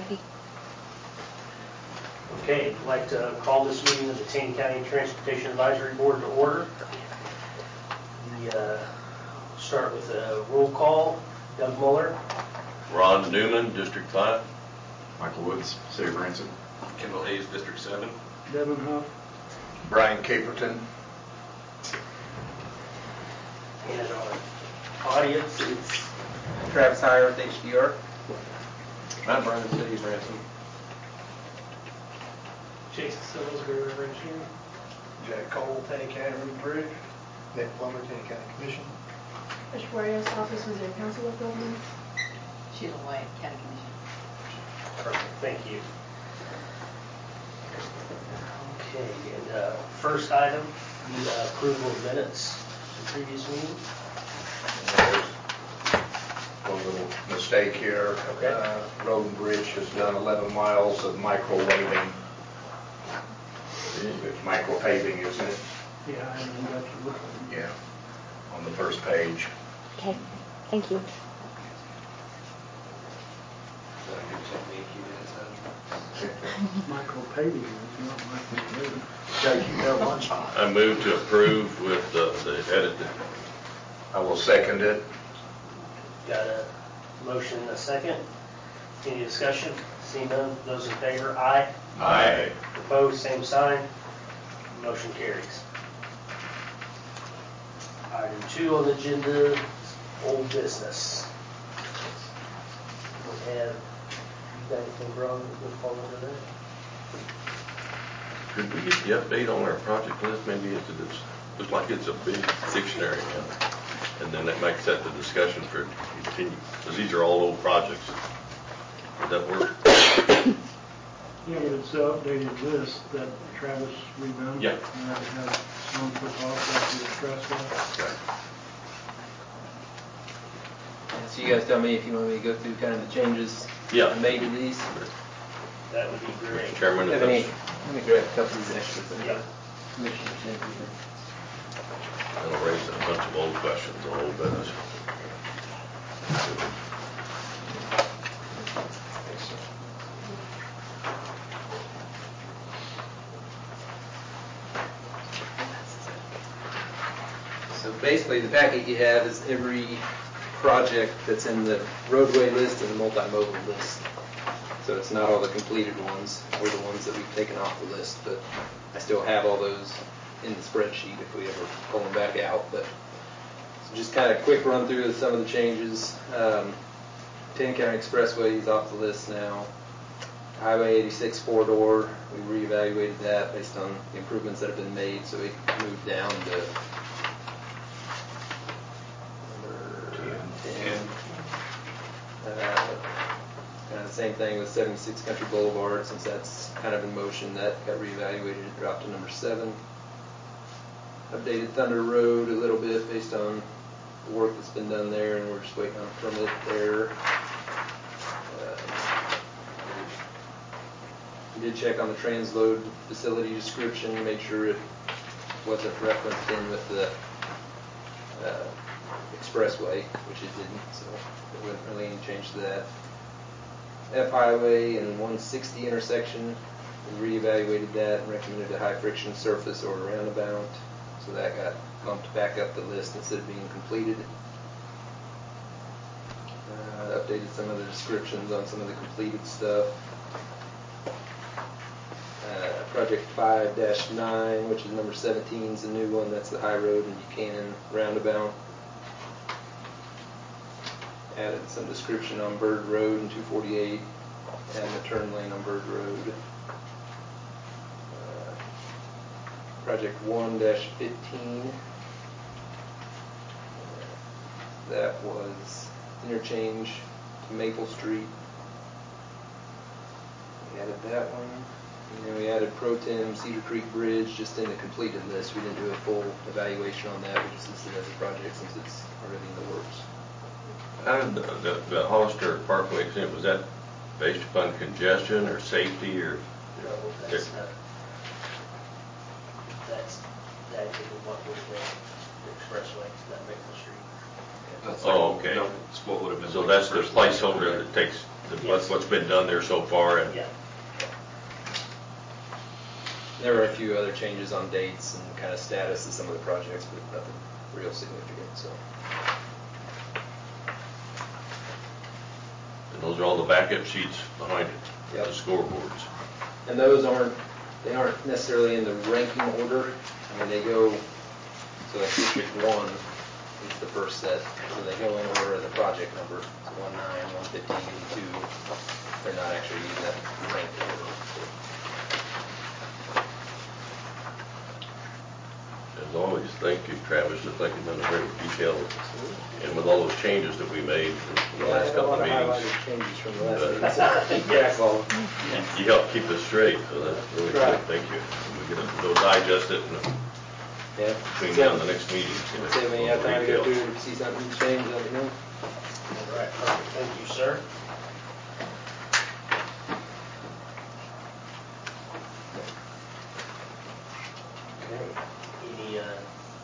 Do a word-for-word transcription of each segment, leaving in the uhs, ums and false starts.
Becky. Okay, I'd like to call this meeting of the Taney County Transportation Advisory Board to order. We uh, start with a roll call. Doug Muller. Ron Newman, District five. Michael Woods, City of Branson. Kendall Hayes, District seven. Devin Huff. Brian Caperton. And our audience is Travis Hire with H D R. Matt Bryan, City of Branson. Jason Sills, Greer River Engineering. Jack Cole, Taney County Road and Bridge. Nick Plummer, Taney County Commission. Trish Warriors, Office Missouri Council of Governments. Sheila White, County Commission. perfect. Thank you. Okay, and uh, first item, the uh, approval of minutes from previous meeting. One little mistake here. Okay. Uh, Road and Bridge has done eleven miles of microwaving. It's micropaving, isn't it? Yeah, I haven't got to look at it. Yeah. On the first page. Okay, thank you. Micro paving is not micro paving. Jake, you have one? I move to approve with the, the edit. I will second it. Got a motion and a second. Any discussion? Seeing none, those in favor, aye. Aye. Opposed, same sign. Motion carries. Item two on the agenda is old business. We have, you got anything wrong that would fall under that? Could we get the update on our project list? Maybe it's, it's looks like it's a big dictionary now. And then that makes that the discussion for continue. Because these are all old projects. Would that work? Yeah, but it's the updated list that Travis redone. Yeah. And that has some put off after the expressway. And so you guys tell me if you want me to go through kind of the changes Yeah. I made to these. That would be great. Chairman, if Have any, that's, let me grab a couple of these extras. that Yeah. Commissioners sent me. that'll raise a bunch of old questions on old business. So basically, the packet you have is every project that's in the roadway list and the multimodal list. So it's not all the completed ones or the ones that we've taken off the list, but I still have all those in the spreadsheet if we ever pull them back out. But so just kind of quick run through of some of the changes. Um, Taney County Expressway is off the list now. Highway eighty-six four-door, we reevaluated that based on the improvements that have been made, so it moved down to ten. Uh, kind of the same thing with seventy-six Country Boulevard, since that's kind of in motion, that got reevaluated, it dropped to number seven. Updated Thunder Road a little bit based on the work that's been done there, and we're just waiting on a permit there. Uh, we did check on the transload facility description, make sure it wasn't referenced in with the uh, expressway, which it didn't, so there wasn't really any change to that. F Highway and one sixty intersection, we reevaluated that and recommended a high friction surface or a roundabout, so that got bumped back up the list instead of being completed. Uh, updated some of the descriptions on some of the completed stuff. Uh, project five dash nine, which is number seventeen, is a new one. That's the High Road and Buchanan roundabout. Added some description on Bird Road and two forty-eight, and the turn lane on Bird Road. Uh, project one dash fifteen, that was interchange to Maple Street. We added that one. And then we added Pro Tem Cedar Creek Bridge just in the completed list. We didn't do a full evaluation on that. We just listed it as a project since it's already in the works. And the, the, the Hollister Parkway extent, was that based upon congestion or safety or? No, that's not. That's that is what was the, the expressway, not Maple Street. That's Oh, okay. No, it's what would have been. So like that's the first placeholder line. that takes what's, what's been done there so far, and Yeah. There were a few other changes on dates and kind of status of some of the projects, but nothing real significant, so. and those are all the backup sheets behind it, Yep. the scoreboards. And those aren't, they aren't necessarily in the ranking order. I mean, they go, so like District One is the first set, so they go in order of the project number. So one nine, one fifteen, two, they're not actually in that ranked order. As always, thank you, Travis, I think you've done a very detailed, and with all those changes that we made in the Yeah, I last had a couple lot of of meetings. highlighted changes from the last Uh, meeting, so that's all. You you helped keep us straight, so that's really good, Right. thank you. And we can go digest it and Yeah. between now and the next meeting. Say when you have time to go through and see something change, let me know. All right, perfect, thank you, sir. Okay, any, uh,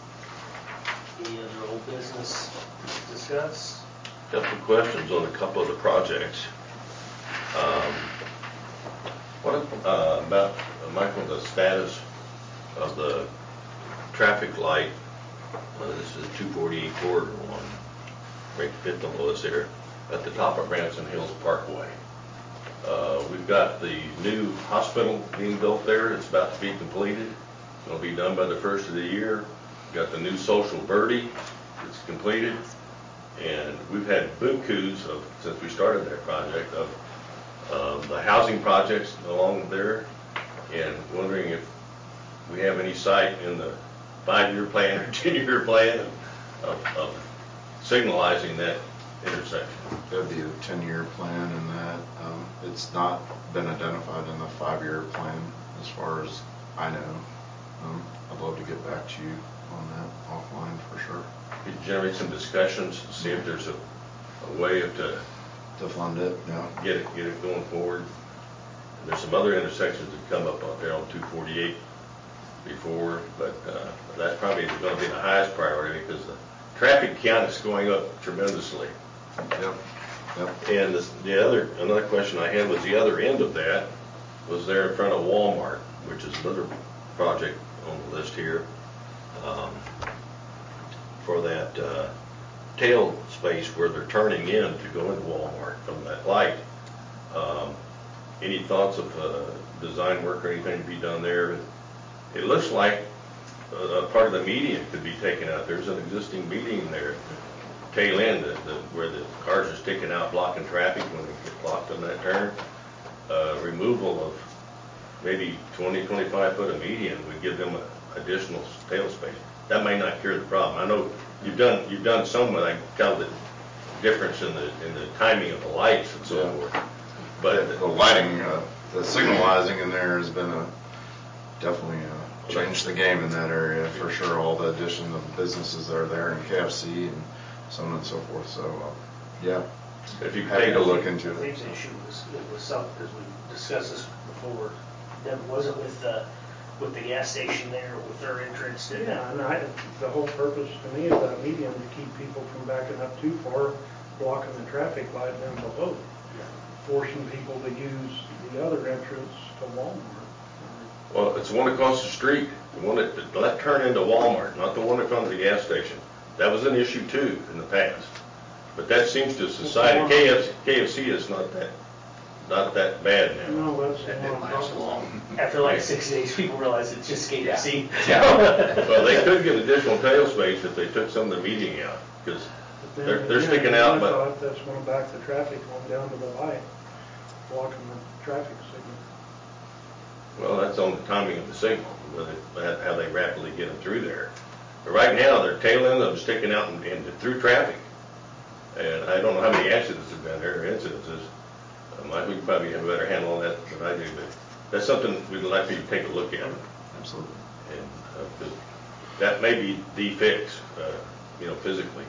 any other old business to discuss? Couple of questions on a couple of the projects. Um, What uh, about, uh, Michael, the status of the traffic light? Uh, This is two forty-eight corridor one, right fifth on the list here, at the top of Branson Hills Parkway. Uh, We've got the new hospital being built there, it's about to be completed. It'll be done by the first of the year. We've got the new Social Birdie that's completed. And we've had bukus of, since we started that project, of um, the housing projects along there, and wondering if we have any sight in the five-year plan or ten-year plan of, of signalizing that intersection. There'd be a ten-year plan in that. Um, It's not been identified in the five-year plan as far as I know. Um, I'd love to get back to you on that offline for sure. We could generate some discussions, see if there's a, a way of to To fund it, yeah. get it, get it going forward. And there's some other intersections that come up out there on two forty-eight before, but uh, that's probably going to be the highest priority because the traffic count is going up tremendously. Yep, yep. And the, the other, another question I had was the other end of that was there in front of Walmart, which is another project on the list here, um, for that uh, tail space where they're turning in to go into Walmart from that light. Um, any thoughts of uh, design work or anything to be done there? It looks like a, a part of the median could be taken out. There's an existing median there, tail end, the, the, where the cars are sticking out blocking traffic when they get blocked on that turn. Uh, removal of maybe twenty, twenty-five foot of median would give them a additional tail space. That may not cure the problem. I know you've done you've done some, but I can tell the difference in the in the timing of the lights and so Yeah. forth. But The lighting, uh, the signalizing in there has been a, definitely uh, changed the game in that area for sure. All the addition of businesses that are there and K F C and so on and so forth. So, uh, yeah, if you happy take to a look look, into I think it. the issue was, it was some, because we discussed this before, that wasn't with, uh, with the gas station there, with their entrance to Yeah, that. and I, the whole purpose to me of that median to keep people from backing up too far, blocking the traffic light down below, forcing people to use the other entrance to Walmart. well, it's the one across the street, the one that, that let turn into Walmart, not the one in front of the gas station. That was an issue too in the past, but that seems to subside. K F C, K F C is not that not that bad now. No, that's the That didn't one. last long. After like six days, people realized it's just K F C. Well, they could get additional tail space if they took some of the median out, because But then they're, they're again, sticking out, I but, thought that's going to back the traffic going down to the light, blocking the traffic signal. well, that's on the timing of the signal, whether, that- how they rapidly get them through there. But right now, they're tail end of them sticking out and, and through traffic. And I don't know how many accidents have been there, or incidences. Uh, Mike, we probably have a better handle on that than I do, but that's something we'd like for you to take a look at. Absolutely. And uh, 'cause that may be the fix, uh, you know, physically,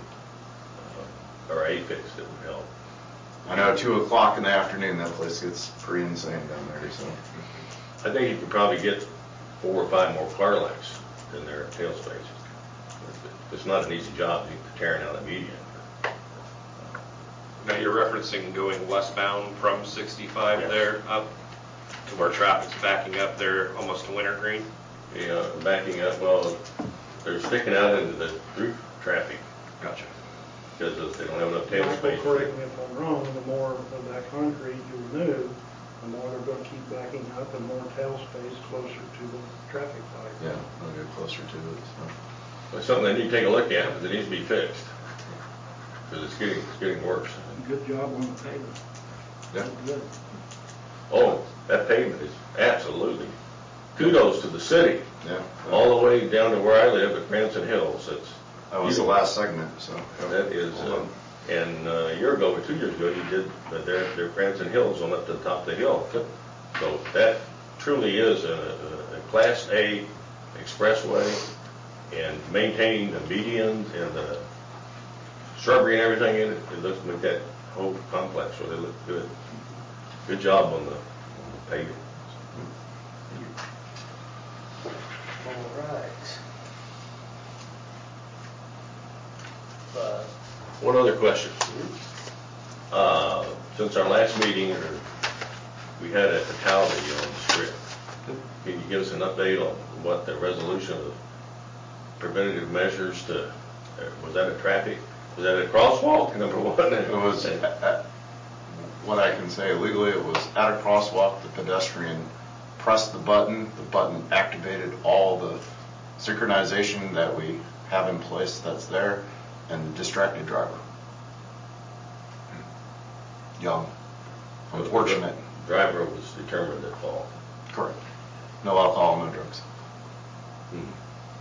uh, or a fix that would help. I know two o'clock in the afternoon, that place gets pretty insane down there, so. I think you could probably get four or five more car lights in their tail space. It's not an easy job tearing out a median. Now, you're referencing going westbound from sixty-five Yes. there up to where traffic's backing up there almost to Wintergreen? Yeah, backing up, well, they're sticking out into the through traffic Gotcha. because they don't have enough tail Michael, space. correct me if I'm wrong, the more of that concrete you remove, the more they're gonna keep backing up and more tail space closer to the traffic light. Yeah, I'll get closer to it, so. It's something they need to take a look at, because it needs to be fixed. Because it's getting, it's getting worse. Good job on the pavement. Yeah. Good. Oh, that pavement is absolutely, kudos to the city. Yeah. All the way down to where I live at Branson Hills. It's, That was the last segment, so. that is, uh, and uh, a year ago or two years ago, you did uh, their, their Branson Hills on up to the top of the hill. So that truly is a, a, a Class A expressway, and maintaining the medians and the shrubbery and everything in it, it looks like that whole complex really look good. Good job on the, on the paving. All right. Uh, One other question. Uh, since our last meeting, or we had a fatality on the strip. Can you give us an update on what the resolution of preventative measures to, uh, was that a traffic, was that a crosswalk, number one? It was, at- at- what I can say legally, it was at a crosswalk, the pedestrian pressed the button, the button activated all the synchronization that we have in place that's there, and distracted driver. Young, unfortunate. Driver was determined at fault. Correct. No alcohol, no drugs. Hmm.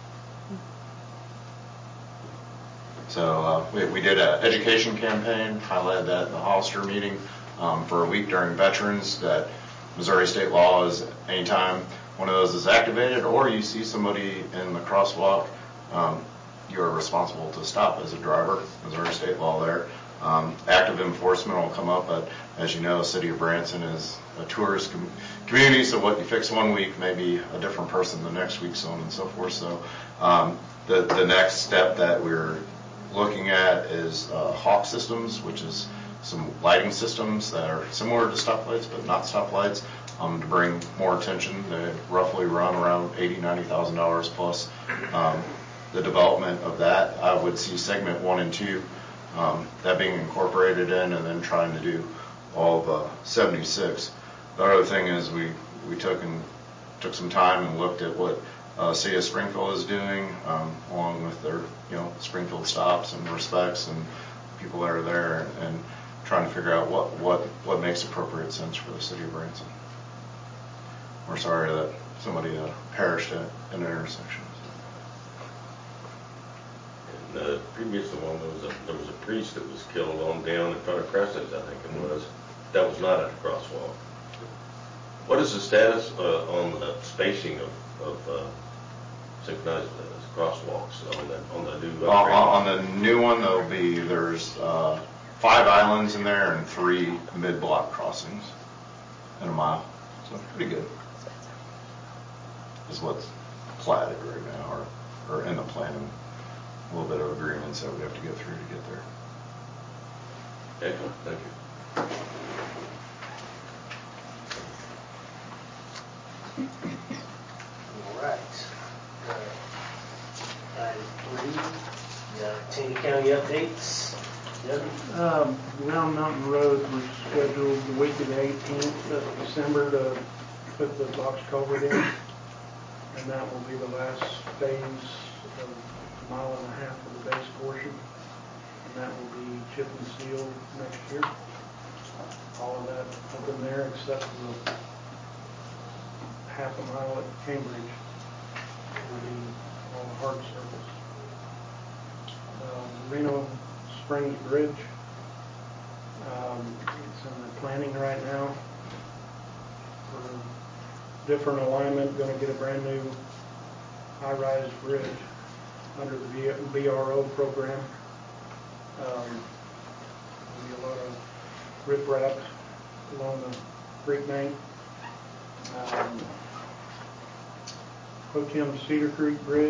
So uh, we, we did an education campaign, highlighted that in the Hollister meeting um, for a week during Veterans, that Missouri state law is anytime one of those is activated or you see somebody in the crosswalk, um, you are responsible to stop as a driver. Missouri state law there. Um, active enforcement will come up, but as you know, the city of Branson is a tourist com- community, so what you fix one week may be a different person the next week, so on and so forth. So um, the, the next step that we're looking at is uh, Hawk Systems, which is some lighting systems that are similar to stoplights, but not stoplights, um, to bring more attention. They roughly run around eighty thousand dollars, ninety thousand dollars plus. Um, the development of that, I would see segment one and two, um, that being incorporated in, and then trying to do all of uh, seventy-six. The other thing is we, we took and took some time and looked at what uh, City of Springfield is doing, um, along with their, you know, Springfield stops and respects and people that are there, and, and trying to figure out what, what, what makes appropriate sense for the city of Branson. We're sorry that somebody uh, perished at an intersection. And uh, previous to one, there was a, there was a priest that was killed on down in front of Crescent's, I think it was. That was not at a crosswalk. What is the status uh, on the spacing of, of uh, synchronized uh, crosswalks on the, on the new Uh, upgrade? on the new one, there'll be, there's uh, five islands in there and three mid-block crossings in a mile. So pretty good. Is what's platted right now, or, or in the planning. A little bit of agreements that we have to get through to get there. Excellent, thank you. All right. Uh, Item three, uh, Taney County updates. Debbie? Um, Round Mountain Road was scheduled the week of the eighteenth of December to put the box culvert in, and that will be the last phase of a mile and a half of the base portion, and that will be chip and seal next year. All of that up in there except for the half a mile at Cambridge will be all the hard surface. Um, Reno Springs Bridge, um, it's in the planning right now for different alignment, going to get a brand new high-rise bridge under the B R O program. Um, there'll be a lot of riprap along the creek bank. Um, Ho Kim Cedar Creek Bridge.